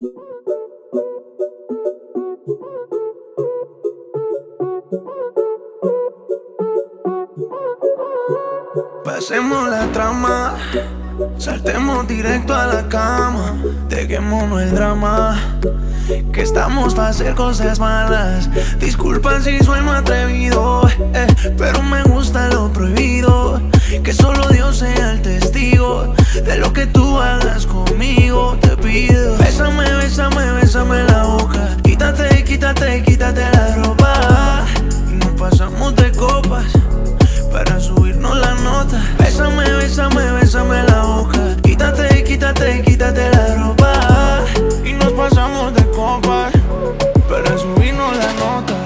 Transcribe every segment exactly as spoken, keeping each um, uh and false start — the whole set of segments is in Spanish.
Pasemos la trama, saltemos directo a la cama, dejémonos el drama, que estamos para hacer cosas malas. Disculpa si sueno atrevido, eh, pero me gusta lo prohibido. Que solo Dios sea el testigo de lo que tú hagas conmigo. Te pido, bésame, bésame, bésame la boca. Quítate, quítate, quítate la ropa. Y nos pasamos de copas para subirnos la nota. Bésame, bésame, bésame la boca. Quítate, quítate, quítate la ropa. Y nos pasamos de copas para subirnos la nota.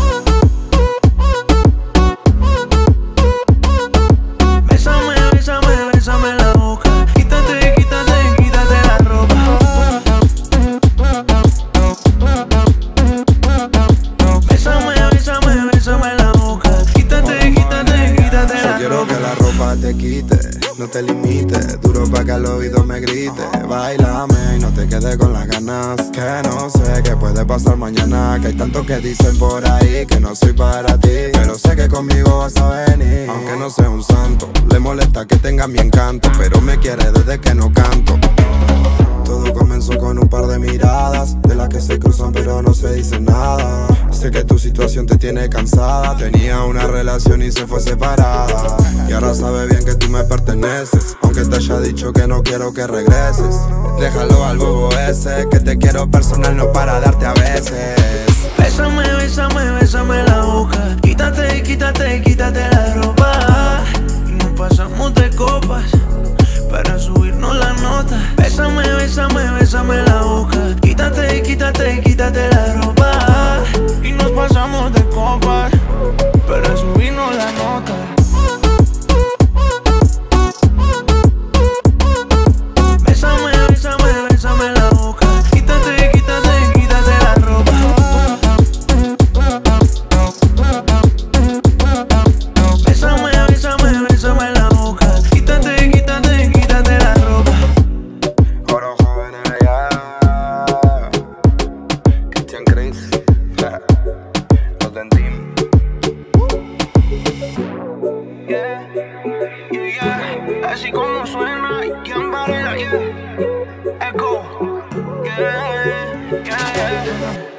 Bésame, bésame, bésame la boca. Quítate, quítate, quítate la ropa. Bésame, bésame, bésame la boca. Quítate, quítate, quítate la ropa. Quiero que la ropa te quite, no te limites, duro pa' que al oído me grite. Bailame y no te quedes con las ganas, que no sé qué puede pasar mañana. Que hay tantos que dicen por ahí que no soy para ti, pero sé que conmigo vas a venir. Aunque no sea un santo, le molesta que tenga mi encanto, pero me quiere desde que no canto. Todo comenzó con un par de miradas, de las que se cruzan pero no se dicen nada. Sé que tu situación te tiene cansada, tenía una relación y se fue separada. Y ahora sabe bien que tú me perteneces, aunque te haya dicho que no quiero que regreses. Déjalo al bobo ese, que te quiero personal, no para darte a veces. Bésame, bésame, bésame la boca. Quítate, quítate, quítate la ropa. Y nos pasamos de copas para subirnos la nota. Bésame, bésame, bésame la boca. Quítate, quítate, quítate la ropa. Y nos pasamos de copas para subirnos la nota. Bésame, bésame, bésame la boca. Quítate, quítate, quítate la ropa. Bésame, bésame, bésame la boca. Quítate, quítate, quítate la ropa. Oro jóvenes allá, Christian Chris, los Dentim. Yeah, yeah, yeah. Así como suena, ¿quién Varela? Yeah, Echo. Yeah, yeah, yeah.